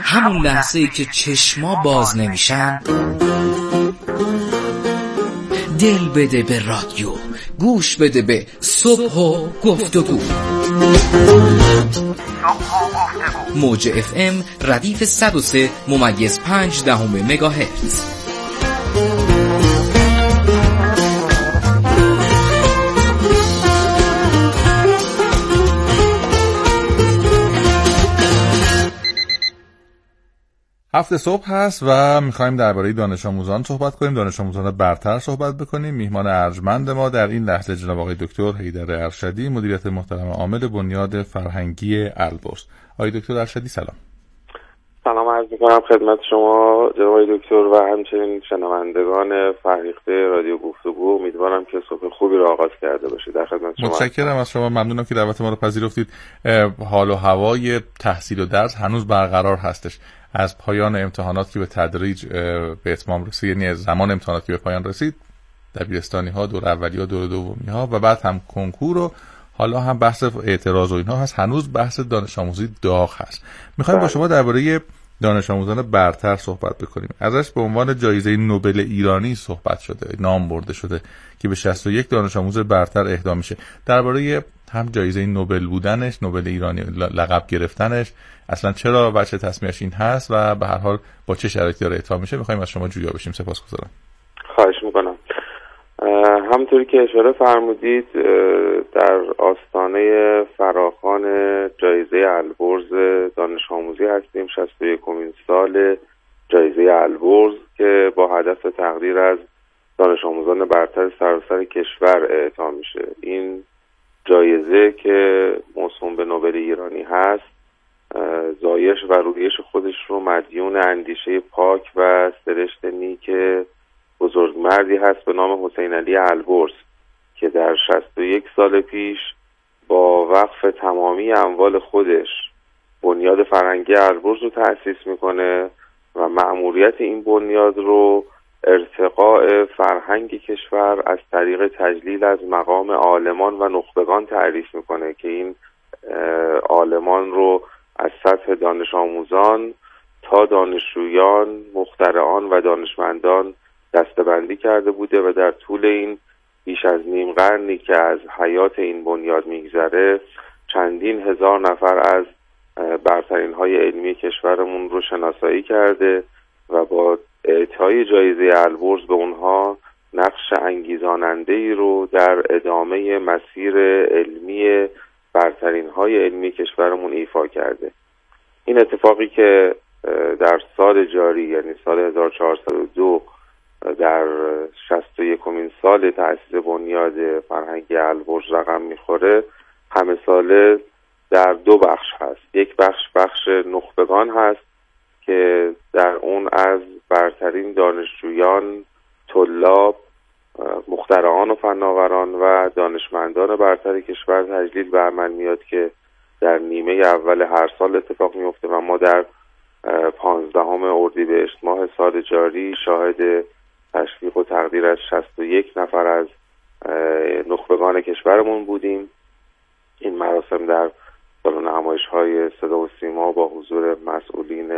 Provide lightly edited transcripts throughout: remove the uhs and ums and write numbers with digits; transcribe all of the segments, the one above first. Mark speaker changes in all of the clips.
Speaker 1: همون لحظه‌ای که چشما باز نمیشن دل بده به رادیو، گوش بده به صبح و گفتگو. موج FM ردیف 103.5 مگاهرتز.
Speaker 2: هفته صبح هست و میخوایم درباره دانش آموزان صحبت کنیم، دانش آموزان برتر صحبت بکنیم. میهمان ارجمند ما در این لحظه جناب آقای دکتر حیدر ارشدی، مدیریت محترم عامل بنیاد فرهنگی البرز. آقای دکتر ارشدی سلام.
Speaker 3: سلام عرض میکنم خدمت شما جناب آقای دکتر و همچنین شنوندگان فرهیخته رادیو گفتگو. امیدوارم که صبح خوبی رو آغاز کرده باشید. در خدمت شما.
Speaker 2: متشکرم از شما، ممنونم که دعوت ما رو پذیرفتید. حال و هوای تحصیل و درس هنوز برقرار هستش. از پایان امتحانات که به تدریج به اتمام رسید، یعنی زمان امتحانات که به پایان رسید، دبیرستانی ها، دور اولی ها، دور دومی ها و بعد هم کنکور و حالا هم بحث اعتراض و اینها هست. هنوز بحث دانش آموزی داغ هست. میخوایم با شما درباره دانش آموزان برتر صحبت بکنیم. ازش به عنوان جایزه نوبل ایرانی صحبت شده، نام برده شده که به 61 دانش آموز برتر اهدا میشه. درباره هم جایزه نوبل بودنش، نوبل ایرانی لقب گرفتنش، اصلا چرا وجه تصمیمش این هست و به هر حال با چه شرایطی داره اهدا میشه، میخوایم از شما جویا بشیم. سپاسگزارم.
Speaker 3: خواهش میکنم. همونطوری که اشاره فرمودید در آستانه فراخوان جایزه البرز دانش آموزی هستیم. 61مین سال جایزه البرز که با هدف تقدیر از دانش آموزان برتر سراسر کشور اعطا میشه. این جایزه که موسوم به نوبل ایرانی هست، زایش و رویش خودش رو مدیون اندیشه پاک و سرشت نیک بزرگمردی هست به نام حسین علی البرز که در 61 سال پیش با وقف تمامی اموال خودش بنیاد فرهنگی البرز رو تأسیس میکنه و مأموریت این بنیاد رو ارتقاء فرهنگ کشور از طریق تجلیل از مقام عالمان و نخبگان تعریف میکنه که این عالمان رو از سطح دانش آموزان تا دانشجویان، مخترعان و دانشمندان دسته‌بندی کرده بوده و در طول این بیش از نیم قرنی که از حیات این بنیاد میگذره چندین هزار نفر از برترین های علمی کشورمون رو شناسایی کرده و با اعطای جایزه البرز به اونها نقش انگیزاننده‌ای رو در ادامه مسیر علمی برترین های علمی کشورمون ایفا کرده. این اتفاقی که در سال جاری یعنی سال 1402 در 61مین سال تأسیس بنیاد فرهنگی البرز رقم میخوره، همه ساله در دو بخش هست. یک بخش نخبگان هست که در اون از برترین دانشجویان، طلاب، مخترعان و فناوران و دانشمندان برتر کشور تجلیل به عمل میاد که در نیمه اول هر سال اتفاق میفته و ما در 15 اردیبهشت ماه سال جاری شاهد تشویق و تقدیر از 61 نفر از نخبگان کشورمون بودیم. این مراسم در سالن نمایش‌های صدا و سیما با حضور مسئولین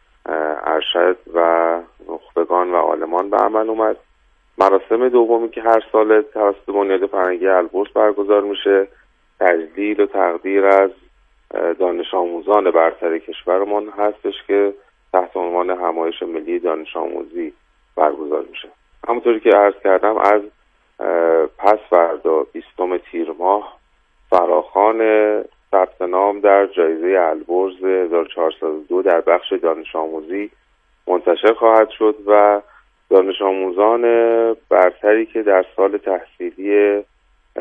Speaker 3: ارشد و نخبگان و عالمان به عمل اومد. مراسم دومی که هر سال توسط بنیاد فرهنگی البرز برگزار میشه، تجلیل و تقدیر از دانش آموزان برتر کشورمون هستش که تحت عنوان همایش ملی دانش آموزی برگزار میشه. همونطوری که عرض کردم از پس فردا 20 تیر ماه فراخوان ثبت نام در جایزه البرز 1402 در بخش دانش آموزی منتشر خواهد شد و دانش آموزان برتری که در سال تحصیلی 1401-1402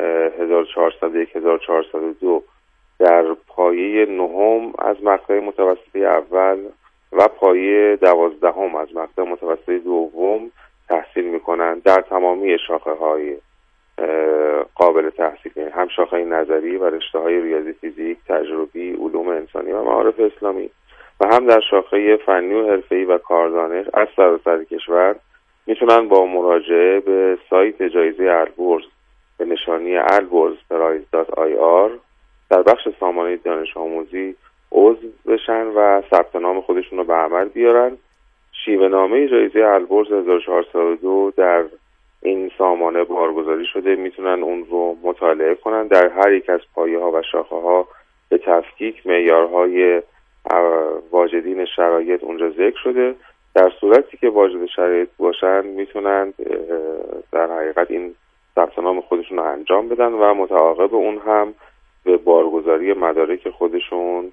Speaker 3: در پایه 9 از مقطع متوسطه اول و پایه 12 از مقطع متوسطه دوم تحصیل میکنند در تمامی شاخه های قابل تحصیل، یعنی هم شاخه نظری و رشته های ریاضی، فیزیک، تجربی، علوم انسانی و معارف اسلامی و هم در شاخه فنی و حرفه‌ای و کاردانش از سراسر کشور میتونن با مراجعه به سایت جایزه البرز به نشانی alburzprize.ir در بخش سامانه دانش آموزی عضو بشن بشن و ثبت نام خودشون رو به عمل بیارن. شیوه نامه جایزه البرز 1402 در این سامانه بارگذاری شده، میتونن اون رو مطالعه کنن. در هر یک از پایه ها و شاخه ها به تفکیک معیارهای واجدین شرایط اونجا ذکر شده. در صورتی که واجد شرایط باشن میتونن در حقیقت این ثبت نام خودشون رو انجام بدن و متعاقب اون هم به بارگذاری مدارک خودشون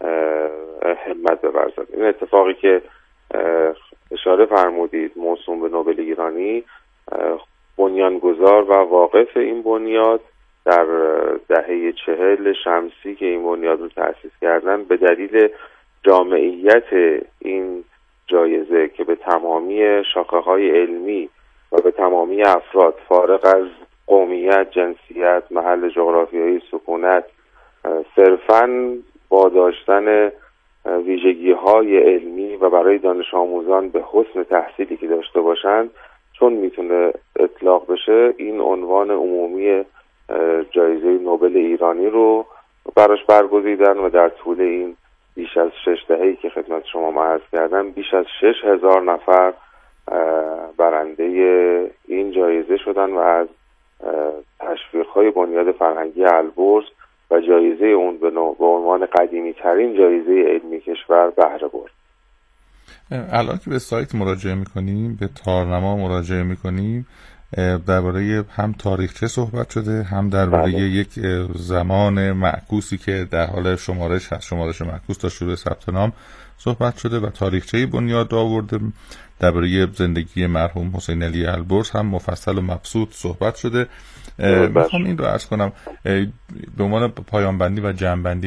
Speaker 3: همت بورزن. این اتفاقی که اشاره فرمودید موسوم به نوبل ایرانی، بنیانگذار و واقف این بنیاد در دهه 40 شمسی که این بنیاد رو تأسیس کردن، به دلیل جامعیت این جایزه که به تمامی شاخه‌های علمی و به تمامی افراد فارغ از قومیت، جنسیت، محل جغرافیایی، سکونت، صرفاً با داشتن ویژگی‌های علمی و برای دانش آموزان به حسن تحصیلی که داشته باشند، چون میتونه اطلاق بشه، این عنوان عمومی جایزه نوبل ایرانی رو براش برگزیدن و در طول این بیش از 6 دهه‌ای که خدمت شما عرض کردم بیش از 6,000 نفر برنده این جایزه شدن و از تشویق‌های بنیاد فرهنگی البرز و جایزه اون به عنوان قدیمی ترین جایزه علمی کشور بهره برد.
Speaker 2: الان که به سایت مراجعه میکنیم، به تارنما مراجعه میکنیم، درباره هم تاریخچه صحبت شده، هم درباره یک زمان معکوسی که در حال شمارش هست، شمارش معکوس تا شروع ثبت نام صحبت شده و تاریخچه بنیاد آورده. درباره زندگی مرحوم حسین علی البرز هم مفصل و مبسوط صحبت شده. میخوام این رو عرض کنم به عنوان پایان بندی و جمع بندی،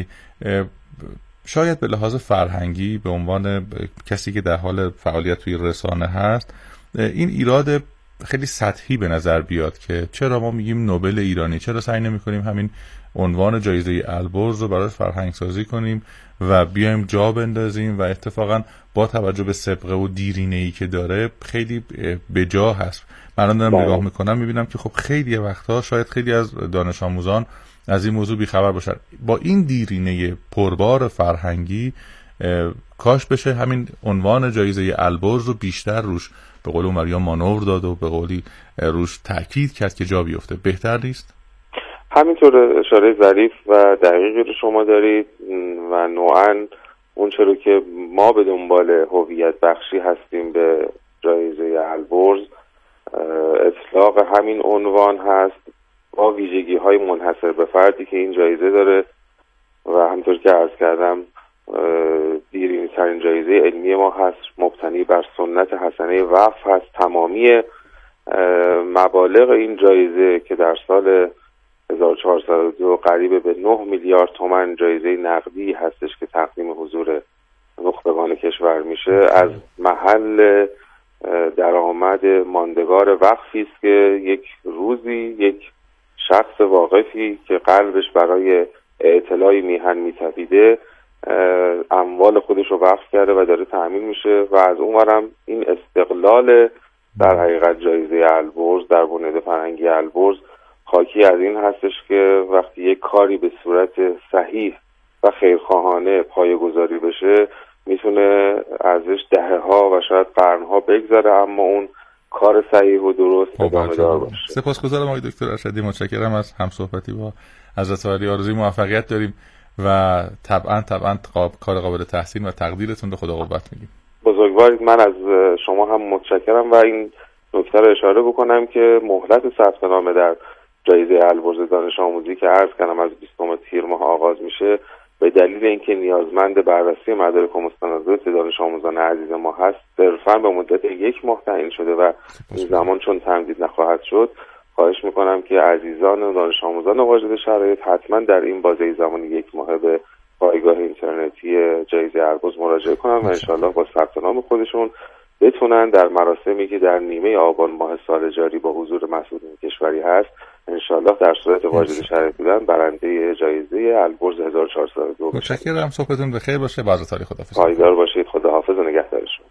Speaker 2: شاید به لحاظ فرهنگی به عنوان کسی که در حال فعالیت توی رسانه هست، این ایراد خیلی سطحی به نظر بیاد که چرا ما میگیم نوبل ایرانی، چرا سعی نمی‌کنیم همین عنوان جایزه البرز رو برای فرهنگ سازی کنیم و بیایم جا بندازیم و اتفاقا با توجه به سابقه و دیرینه‌ای که داره خیلی به جا هست. من دارم نگاه میکنم میبینم که خب خیلی وقتها شاید خیلی از دانش آموزان از این موضوع بیخبر باشن. با این دیرینه پربار فرهنگی کاش بشه همین عنوان جایزه البرز رو بیشتر روش به قول مریم مانور داد و به قولی روش تأکید کرد که جا بیفته. بهتر نیست؟
Speaker 3: همینطور اشاره ظریف و دقیقی رو شما دارید و نوعاً اون چرا که ما به دنبال هویت بخشی هستیم به جایزه البرز، اطلاق همین عنوان هست با ویژگی‌های منحصر به فردی که این جایزه داره و همونطور که عرض کردم دیرینه ترین جایزه علمی ما هست، مبتنی بر سنت حسنه وقف هست. تمامی مبالغ این جایزه که در سال 1402 قریب به 9 میلیارد تومان جایزه نقدی هستش که تقدیم حضور نخبگان کشور میشه، از محل درآمد ماندگار وقفی است که یک روزی یک شخص واقفی که قلبش برای اطلاع میهن میتپیده اموال خودش رو وقف کرده و داره تأمین میشه و از اونورم این استقلال در حقیقت جایزه البرز در بنیاد فرهنگی البرز حاکی از این هستش که وقتی یک کاری به صورت صحیح و خیرخواهانه پایه‌گذاری بشه میتونه ازش دهه‌ها و شاید قرن‌ها بگذره، اما اون کار صحیح و درست ادامه دار باشه.
Speaker 2: سپاسگزارم آقای دکتر ارشدی، متشکرم از همصحبتی با حضرت عالی. آرزوی موفقیت داریم و طبعا کار قابل تحسین و تقدیرتون رو خدا قوت میگیم.
Speaker 3: بزرگوارید، من از شما هم متشکرم و این نکته رو اشاره بکنم که مهلت ثبت نام در جایزه البرز دانش آموزی که عرض کردم از 20 تیر ماه آغاز میشه، به دلیل اینکه نیازمند بررسی مدارک و مستندات دانش آموزان عزیز ما هست، صرفاً به مدت 1 ماه تعیین شده و این زمان چون تمدید نخواهد شد، خواهش میکنم که عزیزان و دانش آموزان واجد شرایط حتما در این بازه زمان 1 ماه به پایگاه اینترنتی جایزه البرز مراجعه کنن و انشالله با ثبت نام خودشون بتونن در مراسمی که در نیمه آبان ماه سال جاری با حضور مسئولین کشوری هست انشالله در صورت واجد شرایط بودن برنده جایزه البرز 1402.
Speaker 2: متشکرم، صحبتون بخیر باشه. باز تاریخ خداحافظ.
Speaker 3: پایدار باشید. خداحافظ و نگهدار شما.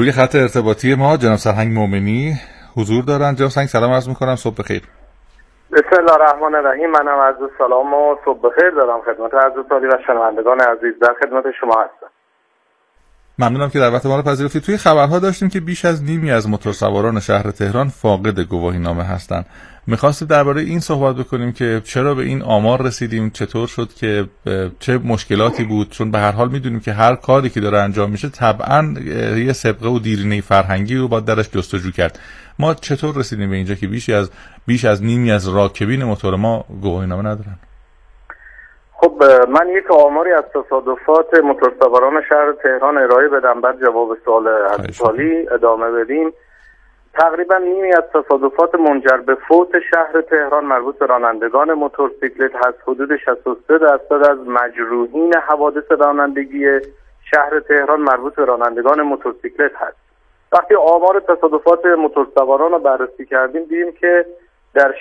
Speaker 2: روی خط ارتباطی ما جناب سرهنگ مومنی حضور دارن. جناب سرهنگ سلام عرض می‌کنم، صبح بخیر.
Speaker 4: بسم الله الرحمن الرحیم. منم عرض سلام و صبح بخیر دارم خدمت حضرت عالی و شنوندگان عزیز. در خدمت شما هستم.
Speaker 2: ممنونم که دعوت ما رو پذیرفتید. توی خبرها داشتیم که بیش از نیمی از موتورسواران شهر تهران فاقد گواهینامه هستند. می‌خواستیم درباره این صحبت بکنیم که چرا به این آمار رسیدیم، چطور شد که چه مشکلاتی بود، چون به هر حال می‌دونیم که هر کاری که داره انجام میشه طبعاً یه سابقه و دیرینه فرهنگی رو باید درش جستجو کرد. ما چطور رسیدیم به اینجا که بیش از نیمی از راکبین موتور ما گواهینامه ندارن؟
Speaker 4: خب من یک آماری از تصادفات موتورسواران شهر تهران ارائه بدم، بعد جواب سوال حضرت عالی ادامه بدیم. تقریبا نیمی از تصادفات منجر به فوت شهر تهران مربوط به رانندگان موتورسیکلت هست. حدود 63% از مجروحین حوادث رانندگی شهر تهران مربوط به رانندگان موتورسیکلت هست. وقتی آمار تصادفات موتورسواران رو بررسی کردیم دیدیم که در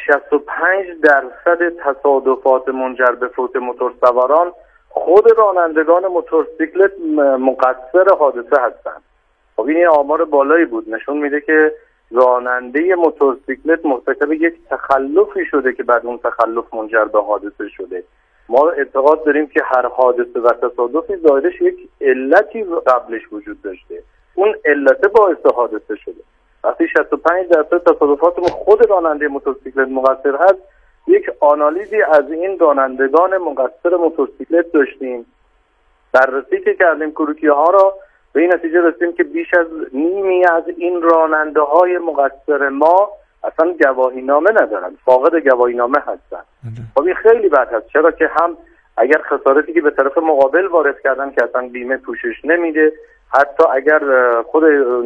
Speaker 4: 65% تصادفات منجر به فوت موتورسواران خود رانندگان موتورسیکلت مقصر حادثه هستند. خب این آمار بالایی بود، نشون میده که راننده موتورسیکلت مرتکب یک تخلفی شده که بعد اون تخلف منجر به حادثه شده. ما اعتقاد داریم که هر حادثه و تصادفی ظاهرش یک علتی قبلش وجود داشته، اون علت باعث حادثه شده. وقتی 65% تصادفات خود راننده موتورسیکلت مقصر هست، یک آنالیزی از این رانندگان مقصر موتورسیکلت داشتیم، بررسی که کردیم کروکی ها را، به این نتیجه رسیدیم که بیش از نیمی از این راننده های مقصر ما اصلا گواهینامه ندارن، فاقد گواهینامه هستن. خب این خیلی بد هست، چرا که هم اگر خسارتی که به طرف مقابل وارد کردن که اصلا بیمه پوشش نمیده، حتی اگر خود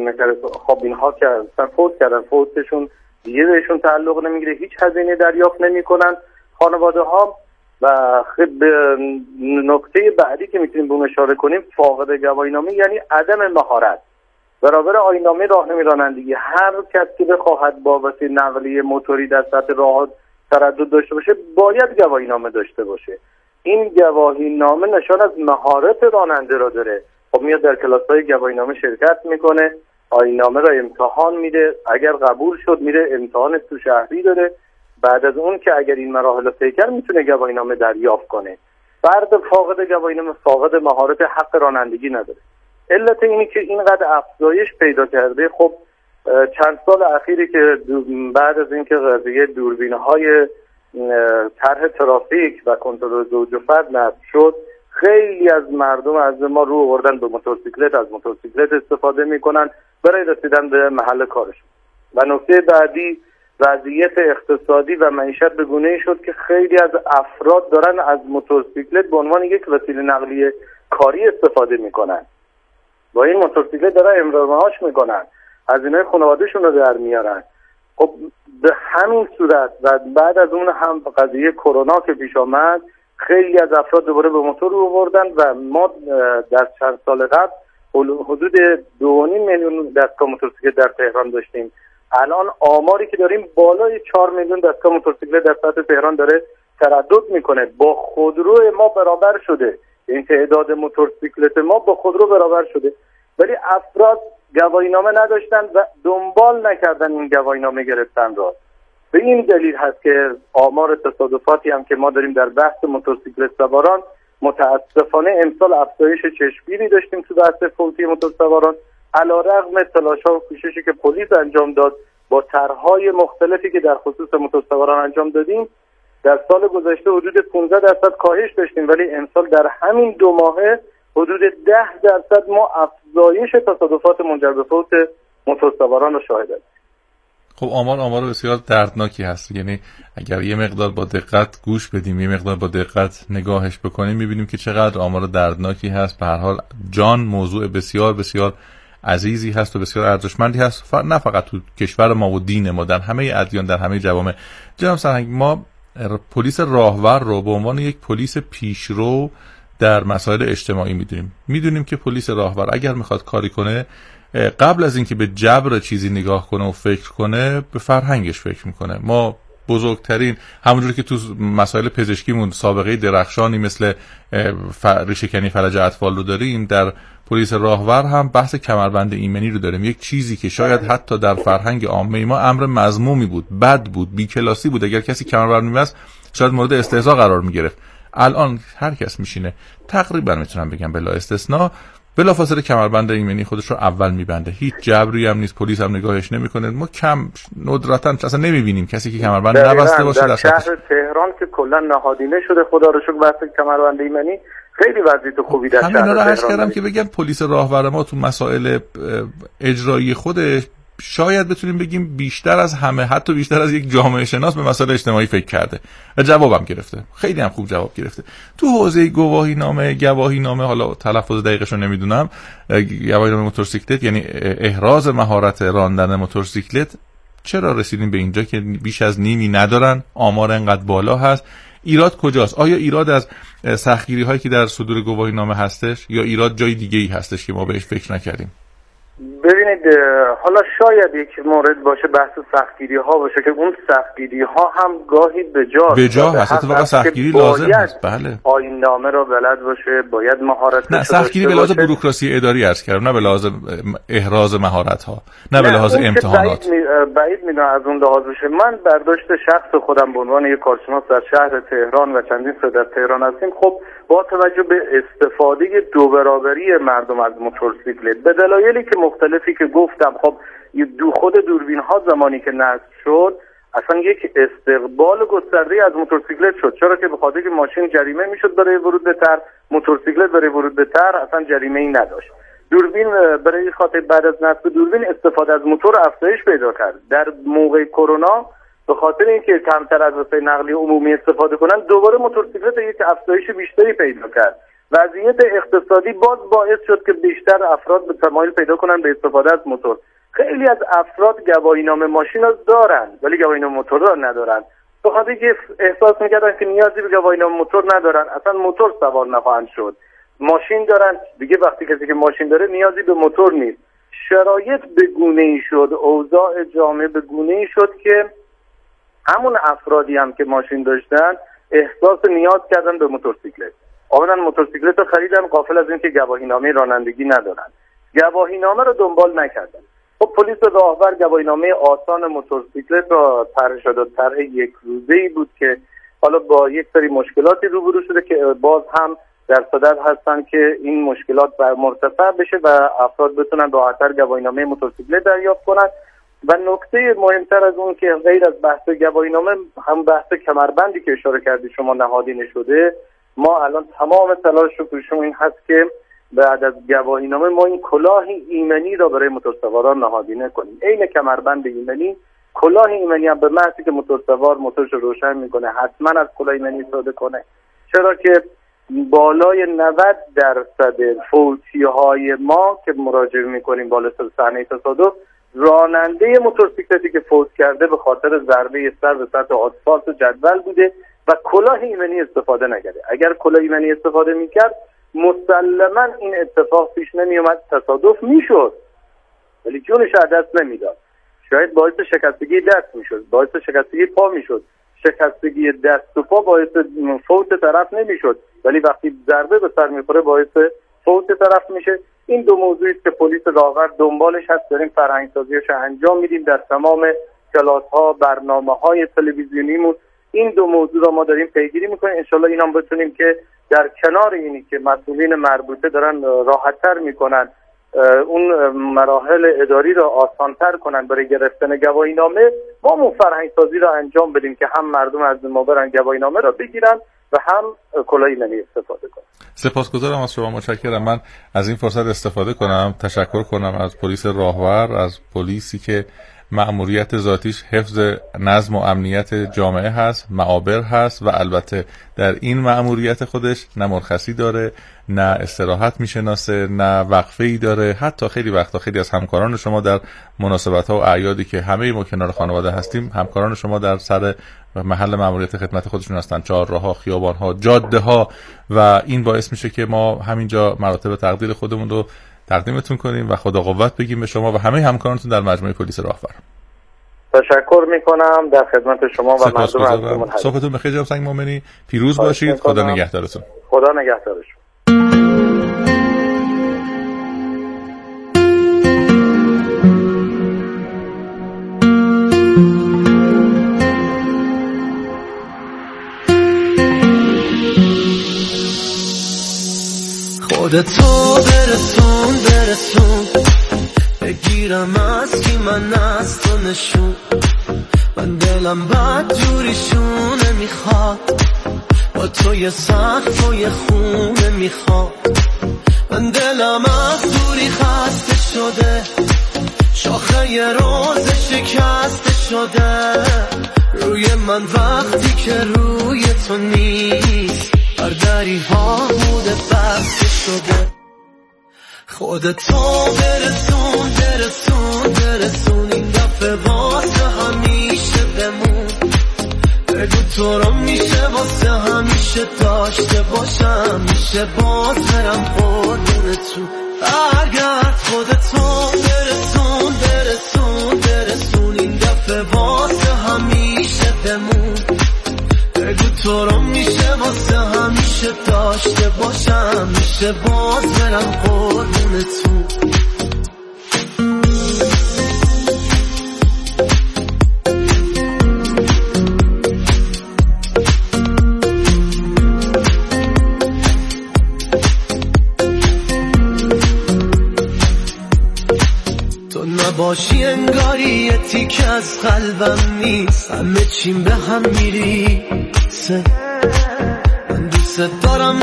Speaker 4: خب اینها که اصلا فوت کردن، فوتشون دیگه بهشون تعلق نمیگیره، هیچ هزینه دریافت نمیکنن خانواده ها. و به نکته بعدی که میتونیم به اون اشاره کنیم، فاقد گواهینامه یعنی عدم مهارت. برابر آیین‌نامه راهنمای رانندگی، هر کس که بخواهد با وسیله نقلیه موتوری در سطح راه تردد داشته باشه باید گواهینامه داشته باشه. این گواهینامه نشان از مهارت راننده را داره. خب میاد در کلاس‌های گواهینامه شرکت میکنه، آیین‌نامه را امتحان میده، اگر قبول شد میره امتحان تو شهری داره. بعد از اون که اگر این مراحل رو طی کرد میتونه گواهینامه دریافت کنه. فرد فاقد گواهینامه فاقد مهارت، حق رانندگی نداره. علت اینی که اینقدر افزایش پیدا کرده، خب چند سال اخیری که بعد از اینکه قضیه دوربین‌های طرح ترافیک و کنترل زوج و فرد نصب شد، خیلی از مردم از ما رو آوردن به موتورسیکلت، از موتورسیکلت استفاده میکنن برای رسیدن به محل کارشون. و نکته بعدی، وضعیت اقتصادی و معیشت به گونه‌ای شد که خیلی از افراد دارن از موتورسیکلت به عنوان یک وسیله نقلیه کاری استفاده میکنن. با این موتورسیکلت دارن امرار معاش میکنن، هزینه خانواده‌شون رو در میارن. خب به همین صورت و بعد از اون هم قضیه کرونا که پیش آمد، خیلی از افراد دوباره به موتور رو آوردن و ما در چند سال قبل حدود 2.5 میلیون دستگاه موتورسیکلت در تهران داشتیم. الان آماری که داریم بالای 4 میلیون دستگاه موتورسیکلت در سطح تهران داره تردد میکنه. با خودرو ما برابر شده، این تعداد موتورسیکلت ما با خودرو برابر شده، ولی افراد گواهینامه نداشتن و دنبال نکردن این گواهینامه گرفتن را. به این دلیل هست که آمار تصادفاتی هم که ما داریم در بحث موتورسیکلت سواران، متاسفانه امسال افزایش چشمگیری داشتیم تو بحث فوتی موتورسواران، علیرغم تلاش‌ها و کوششی که پلیس انجام داد با طرح‌های مختلفی که در خصوص موتورسواران انجام دادیم. در سال گذشته حدود 15% کاهش داشتیم، ولی امسال در همین 2 ماهه حدود 10% ما افزایش تصادفات منجر به فوت موتورسواران رو شاهدیم.
Speaker 2: خب آمار بسیار دردناکی هست. یعنی اگر یه مقدار با دقت گوش بدیم، یه مقدار با دقت نگاهش بکنیم، می‌بینیم که چقدر آمار دردناکی هست. به هر حال جان موضوع بسیار بسیار عزیزی هست و بسیار ارزشمندی هست، نه فقط تو کشور ما و دین ما، در همه ادیان، در همه جوامع. جناب سرهنگ، ما پلیس راهور رو به عنوان یک پلیس پیشرو در مسائل اجتماعی میدونیم که پلیس راهور اگر میخواد کاری کنه، قبل از اینکه به جبر چیزی نگاه کنه و فکر کنه، به فرهنگش فکر میکنه. ما بزرگترین، همونجوری که تو مسائل پزشکیمون سابقه درخشانی مثل ریشه‌کنی فلج اطفال رو داریم، در پلیس راهور هم بحث کمربند ایمنی رو داریم، یک چیزی که شاید حتی در فرهنگ عامه ما امر مذمومی بود، بد بود، بی‌کلاسی بود. اگر کسی کمربند می‌بست شاید مورد استهزا قرار می‌گرفت. الان هر کس میشینه تقریبا میتونم بگم بلا استثناء بلافاصله کمربند ایمنی خودش رو اول میبنده. هیچ جبری هم نیست، پلیس هم نگاهش نمیکنه. ما کم ندرتا اصلا نمیبینیم کسی که کمربند نبسته باشه
Speaker 4: در شهر تهران که کلا نهادینه شده. خدا رو شکر بحث کمربند ایمنی خیلی وضعیت خوبی در شهر تهران.
Speaker 2: همین رو عرض کردم که بگم پلیس راهور ما تو مسائل اجرایی خودش شاید بتونیم بگیم بیشتر از همه، حتی بیشتر از یک جامعه شناس به مسائل اجتماعی فکر کرده و جوابم گرفته. خیلی هم خوب جواب گرفته. تو حوزه گواهی نامه حالا تلفظ دقیقش رو نمیدونم، گواهی نامه موتورسیکلت یعنی احراز مهارت راندن موتورسیکلت، چرا رسیدیم به اینجا که بیش از نیمی ندارن؟ آمار انقدر بالا هست. ایراد کجاست؟ آیا ایراد از سختگیری هایی که در صدور گواهی نامه هستش یا ایراد جای دیگه ای هستش که ما بهش فکر نکردیم؟
Speaker 4: ببینید حالا شاید یک مورد باشه بحث سختگیری ها باشه که اون سختگیری ها هم گاهی به جا
Speaker 2: هست. اتفاقا سختگیری لازم هست. بله.
Speaker 4: آیین نامه را بلد باشه، باید مهارت.
Speaker 2: نه سختگیری به لحاظ بوروکراسی اداری عرض کردم، نه به لحاظ احراز مهارت ها، نه به لحاظ امتحانات.
Speaker 4: بعید میدونم از اون لحاظ باشه. من برداشت شخص خودم به عنوان یک کارشناس در شهر تهران و چندین سال در تهران هستیم، خب با توجه به استفاده دو برابری مردم از موتورسیکلت به دلایلی که مختلفی که گفتم، خب خود دوربین ها زمانی که نصب شد اصلا یک استقبال گسترده از موتورسیکلت شد. چرا که به خاطر که ماشین جریمه میشد برای ورود به تر، موتورسیکلت برای ورود به تر اصلا جریمه ای نداشت. دوربین برای خاطر بعد از نصب دوربین استفاده از موتور افزایش پیدا کرد. در موقع کرونا به خاطر اینکه کمتر از وسایل نقلیه عمومی استفاده کنن، دوباره موتورسیکلت یک افزایش بیشتری پیدا کرد. وضعیت اقتصادی باز باعث شد که بیشتر افراد به تمایل پیدا کنن به استفاده از موتور. خیلی از افراد گواهینامه ماشین را دارن ولی گواهینامه موتور را ندارن. به خاطر اینکه احساس می‌کردن که نیازی به گواهینامه موتور ندارن، اصلا موتور سوار نخواهند شد. ماشین دارن دیگه، وقتی کسی که ماشین داره نیازی به موتور نیست. شرایط به گونه‌ای شد، اوضاع جامعه به گونه‌ای شد که همون افرادی هم که ماشین داشتن احساس نیاز کردن به موتورسیکلت. آمدن موتورسیکلت رو خریدن غافل از اینکه گواهینامه رانندگی ندارن. گواهینامه رو دنبال نکردن. خب پلیس راهور گواهینامه آسان موتورسیکلت را طرح شد. طرح یک روزه‌ای بود که حالا با یک سری مشکلاتی روبرو شده که باز هم در صدد هستن که این مشکلات مرتفع بشه و افراد بتونن راحت‌تر گواهینامه موتورسیکلت دریافت کنن. و نکته مهمتر از اون که غیر از بحث گواهینامه هم بحث کمربندی که اشاره کردی شما نهادینه شده. ما الان تمام تلاش رو پیشمون این هست که بعد از گواهینامه ما این کلاه ایمنی را برای موتورسواران نهادینه کنیم. عین کمربند ایمنی، کلاه ایمنی هم به محضی که موتورسوار موتورش رو روشن میکنه حتما از کلاه ایمنی استفاده کنه. چرا که بالای 90% فوتی‌های ما که مراجعه میکنیم بالا سر صحنه تصادف، راننده موتورسیکلتی که فوت کرده به خاطر ضربه سر به سطح آسفالت و جدول بوده و کلاه ایمنی استفاده نکرده. اگر کلاه ایمنی استفاده میکرد مسلما این اتفاق پیش نمیومد، تصادف میشد ولی جونش از دست نمیداد. شاید باعث شکستگی دست میشد، باعث شکستگی پا میشد. شکستگی دست و پا باعث فوت طرف نمیشد ولی وقتی ضربه به سر میخوره باعث فوت طرف میشه. این دو موضوعی است که پلیس راهور دنبالش هست. داریم فرهنگ‌سازیش انجام میدیم در تمام کلاس‌ها، برنامه‌های تلویزیونیمون. این دو موضوع را ما داریم پیگیری میکنیم. انشالله اینا بتونیم که در کنار اینی که مسئولین مربوطه دارن راحت‌تر میکنن، اون مراحل اداری را آسان‌تر کنن برای گرفتن گواهینامه، ما اون فرهنگ‌سازی را انجام بدیم که هم مردم از ما برن گواهینامه را بگیرن و هم کلاه ایمنی استفاده کنن.
Speaker 2: سپاسگزارم از شما، متشکرم. من از این فرصت استفاده کنم تشکر کنم از پلیس راهور، از پلیسی که مأموریت ذاتیش حفظ نظم و امنیت جامعه هست، معابر هست و البته در این مأموریت خودش نه مرخصی داره، نه استراحت میشناسه، نه وقفه‌ای داره. حتی خیلی وقتا خیلی از همکاران شما در مناسبت‌ها و اعیادی که همه ما کنار خانواده هستیم، همکاران شما در سر محل مأموریت خدمت خودشون هستن، چهارراه‌ها، خیابان‌ها، جاده‌ها، و این باعث میشه که ما همینجا مراتب تقدیر خودمون رو تقدیمتون کنیم و خدا قوت بگیم به شما و همه همکارانتون در مجموعه پلیس راهور.
Speaker 4: تشکر میکنم، در خدمت شما و مردم عزیزمون هستم.
Speaker 2: صحبتون بخیر جناب سنگ مومنی، پیروز باشید. خدا نگهدارتون.
Speaker 4: خدا نگهدارتون.
Speaker 5: خودتو برسون بگیرم از کی من از تو نشون. من دلم بد جوریشونه میخواد، با تو یه سقف و یه خونه میخواد. من دلم از دوری خسته شده، شاخه یه روز شکسته شده. روی من وقتی که روی تو نیست، بر دری ها بوده بسته شده. خودتو برسون این دفعه واسه همیشه بمون. بگو تو رو میشه واسه همیشه داشته باشم، میشه باز برم قربونتون. برگرد خودتو برسون این دفعه واسه همیشه بمون. بگو تو رو میشه واسه همیشه داشته باشم، میشه باز برم قربونتون. باشی انگاری یه تیک از قلبم نیست، همه چیم به هم میریسه. من دوست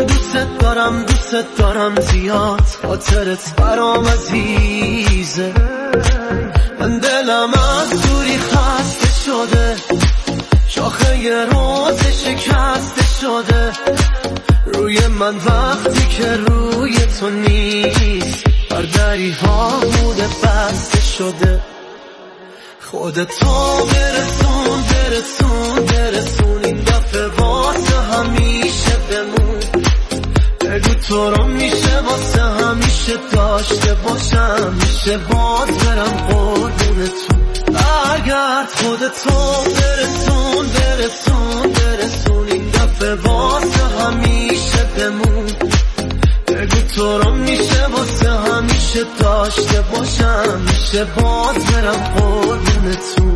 Speaker 5: دارم زیاد، خاطرت برام عزیزه. من دلم از دوری خسته شده، شاخه یه روز شکسته شده. روی من وقتی که روی تو نیست، بر دری ها بوده بسته شده. خودتو برسون این دفعه واسه همیشه بمون. بگو تو رو میشه واسه همیشه داشته باشم، میشه باز برم قربونتون. برگرد خودتو برسون این دفعه واسه همیشه بمون. بگو تو رو میشه واسه همیشه داشته باشم، میشه باز برم قربونتون.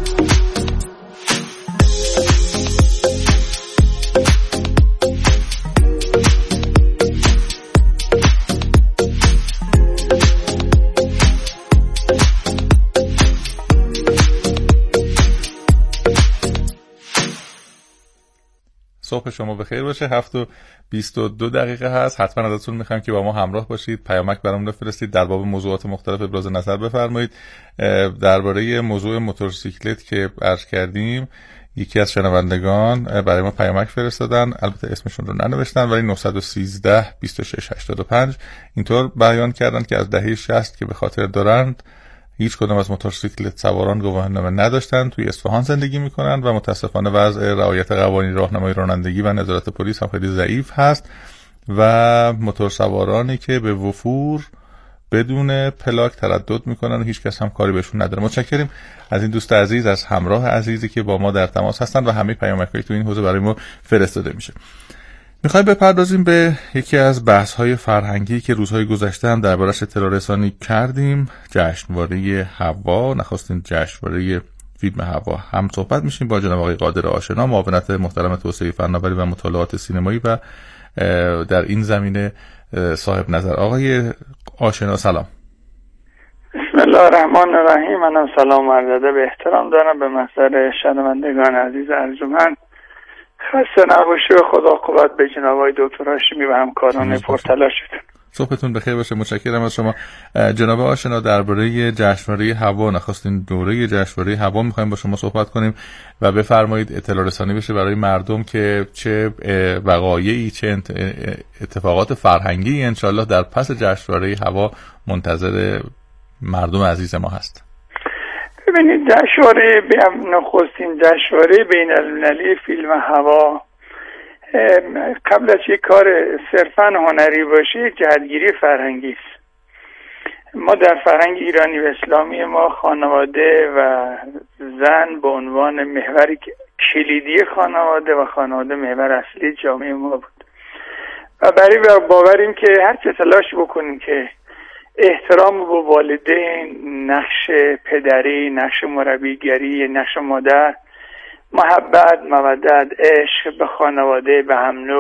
Speaker 2: صبح شما بخیر باشه. 7:22 هست. حتما ازتون میخوایم که با ما همراه باشید، پیامک برامون بفرستید، در باب موضوعات مختلف ابراز نظر بفرمایید. درباره موضوع موتورسیکلت که عرض کردیم، یکی از شنوندگان برای ما پیامک فرستادن، البته اسمشون رو ننوشتن، ولی 913 26 85 اینطور بیان کردن که از دهه 60 که به خاطر دارند هیچ کدام از موتورسیکلت سواران گواهینامه نداشتن، توی اصفهان زندگی میکنن و متاسفانه وضع رعایت قوانین راهنمایی رانندگی و نظارت پلیس هم خیلی ضعیف هست و موتورسوارانی که به وفور بدون پلاک تردد میکنن و هیچ کس هم کاری بهشون نداره. متشکریم از این دوست عزیز، از همراه عزیزی که با ما در تماس هستن و همه پیامک‌های تو این حوزه برای ما فرستاده میشه. میخوایم بپردازیم به یکی از بحث‌های فرهنگی که روزهای گذشته هم دربارش اطلاع رسانی کردیم، جشنواره هوا، نخستین جشنواره فیلم هوا. هم صحبت میشیم با جناب آقای قادر آشنا، معاونت محترم توسعه فناوری و مطالعات سینمایی و در این زمینه صاحب نظر. آقای آشنا سلام.
Speaker 6: بسم الله الرحمن الرحیم. منم سلام و عرض به احترام دارم به محضر شنوندگان عزیز ارجمند. خسته نباشی و خدا قوت به جناب آقای دکتر هاشمی و همکاران پرتلاشتون.
Speaker 2: صبحتون بخیر باشه. متشکرم از شما. جناب آشنا، درباره جشنواره هوا، نخستین دوره جشنواره هوا می‌خوایم با شما صحبت کنیم و بفرمایید اطلاع رسانی بشه برای مردم که چه وقایعی، چه اتفاقات فرهنگی انشالله در پس جشنواره هوا منتظر مردم عزیز ما هست.
Speaker 6: ببینید، جشنواره نخستین جشنواره بین‌المللی فیلم هوا قبل از یک کار صرفاً هنری باشه جهتگیری فرهنگی است. ما در فرهنگ ایرانی و اسلامی ما خانواده و زن به عنوان محور کلیدی خانواده و خانواده محور اصلی جامعه ما بود و برای باوریم که هر چه تلاش بکنیم که احترام به والدین، نقش پدری، نقش مربیگری، نقش مادر، محبت، مودت، عشق به خانواده، به هم نوع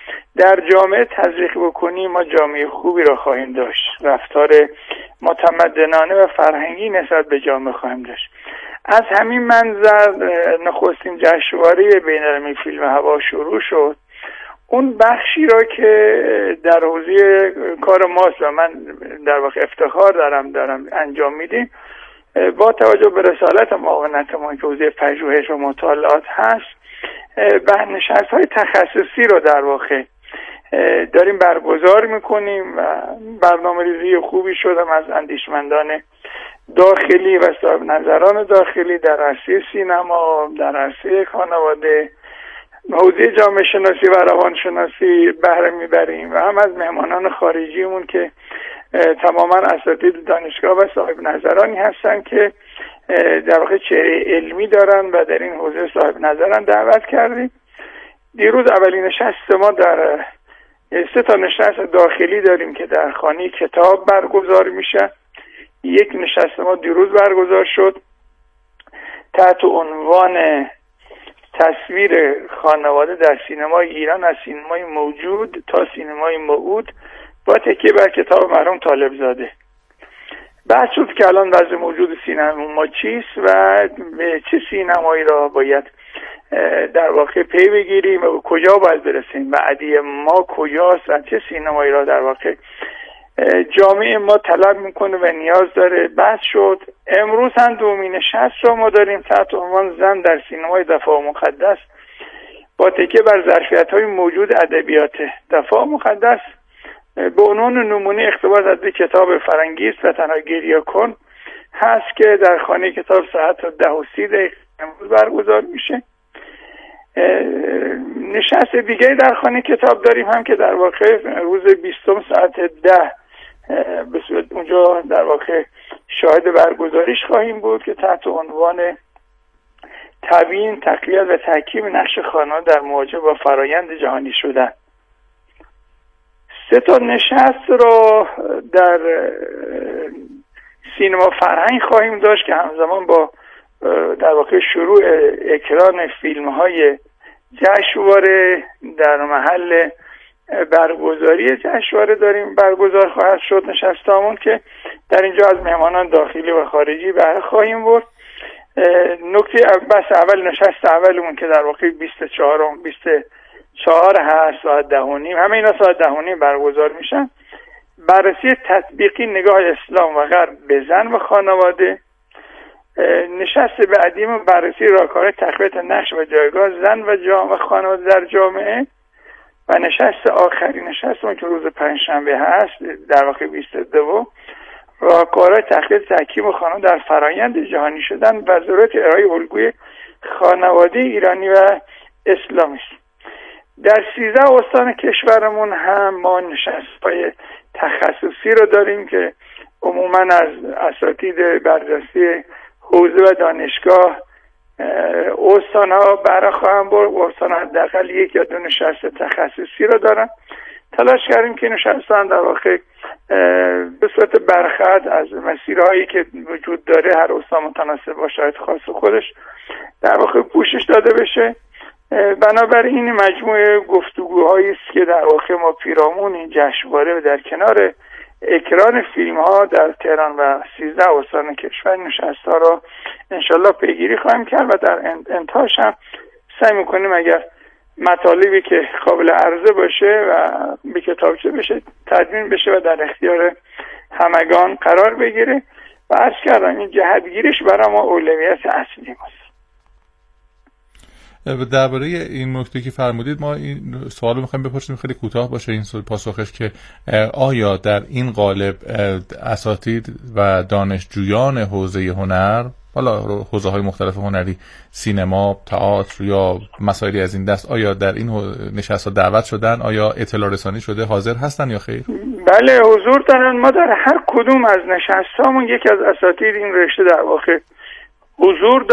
Speaker 6: در جامعه تزریق بکنیم ما جامعه خوبی را خواهیم داشت، رفتار متمدنانه و فرهنگی نسبت به جامعه خواهیم داشت. از همین منظر نخستین جشنواره بین‌المللی فیلم هوا شروع شد. اون بخشی را که در حوزه کار ماست و من در واقع افتخار دارم انجام میدیم، با توجه به رسالت معاونت ما که حوزه پژوهش و مطالعات هست، نشست‌های تخصصی رو در واقع داریم برگزار میکنیم و برنامه‌ریزی خوبی شدم از اندیشمندان داخلی و صاحب نظران داخلی در عرصه سینما، در عرصه خانواده، حوزه جامعه شناسی و روانشناسی بهره میبریم و هم از مهمانان خارجیمون که تماما اساتید دانشگاه و صاحب نظرانی هستن که در واقع چهره علمی دارن و در این حوزه صاحب نظران دعوت کردیم. دیروز اولین نشست ما در 3 تا نشست داخلی داریم که در خانه کتاب برگزار میشه. یک نشست ما دیروز برگزار شد تحت عنوان تصویر خانواده در سینمای ایران، از سینمای موجود تا سینمای موعود، با تکیه بر کتاب مرحوم طالبزاده. بحث شد که الان وضع موجود سینما چیست و به چه سینمایی را باید در واقع پی بگیریم و کجا باید برسیم، بعدی ما کجاست و چه سینمایی را در واقع جامعه ما طلب میکنه و نیاز داره. بحث شد. امروز هم دومین نشست رو ما داریم تحت عنوان زن در سینمای دفاع مقدس، با تکیه بر ظرفیت‌های موجود ادبیات دفاع مقدس. به عنوان نمونه اقتباس از کتاب فرنگی است و تنها گریه کن هست که در خانه کتاب ساعت 10:30 امروز برگزار میشه. نشست دیگه در خانه کتاب داریم هم که در واقع روز 20 ساعت 10 به صورت اونجا در واقع شاهد برگزاریش خواهیم بود که تحت عنوان تبیین، تقویت و تحکیم نقش خانواده در مواجهه با فرایند جهانی شدن. 3 تا نشست رو در سینما فرهنگ خواهیم داشت که همزمان با در واقع شروع اکران فیلم‌های جشنواره در محل برگزاری جشنواره داریم برگزار خواهد شد نشستامون که در اینجا از مهمانان داخلی و خارجی بهره خواهیم برد. نکته بس اول نشست اولمون که در واقع 24 هست ساعت 10:30، همه اینا ساعت 10:30 برگزار میشن. بررسی تطبیقی نگاه اسلام و غرب به زن و خانواده. نشست بعدیم بررسی راهکارهای تقویت نقش و جایگاه زن و خانواده در جامعه و نشست آخرین نشستمون که روز پنجشنبه هست در واقع 22 راهکارهای تقویت تحکیم خانواده در فرایند جهانی شدن و ضرورت ارائه الگوی خانواده ایرانی و اسلامی است. در 13 استان کشورمون هم ما نشست‌های تخصصی رو داریم که عموماً از اساتید بررسی حوزه و دانشگاه استان‌ها بهره خواهند برد. استان‌ها حداقل 1 یا 2 نشست تخصصی رو دارن. تلاش کردیم که نشستان در واقع به صورت برخورد از مسیرهایی که وجود داره هر استان متناسب با شرایط خاص خودش در واقع پوشش داده بشه. بنابراین مجموعه گفتگوهایی است که در واقع ما پیرامون این جشنواره و در کنار اکران فیلم ها در تهران و 13 استان کشور نشست ها را انشالله پیگیری خواهیم کرد و در انتهاش هم سعی میکنیم اگر مطالبی که قابل عرضه باشه و به کتابچه بشه تدوین بشه و در اختیار همگان قرار بگیره و عرض کردم این جهتگیریش برای ما اولویت اصلی ماست.
Speaker 2: درباره این نکته که فرمودید ما این سوالو میخوایم بپرسیم خیلی کوتاه باشه این پاسخش که آیا در این قالب اساتید و دانشجویان حوزه هنر، حالا حوزه های مختلف هنری، سینما، تئاتر یا مسائلی از این دست، آیا در این نشست ها دعوت شدن؟ آیا اطلاع رسانی شده؟ حاضر هستن یا خیر؟
Speaker 6: بله حضور دارن. ما در هر کدوم از نشستامون یکی از اساتید این رشته در واقع حضور